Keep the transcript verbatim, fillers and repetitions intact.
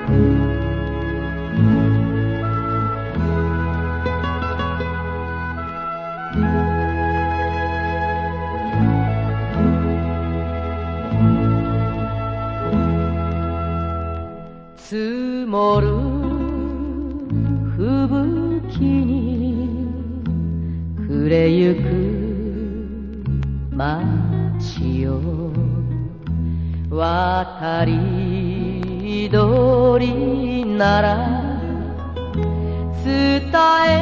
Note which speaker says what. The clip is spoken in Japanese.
Speaker 1: 積もる吹雪に暮れゆく街よ、渡り鳥なら伝え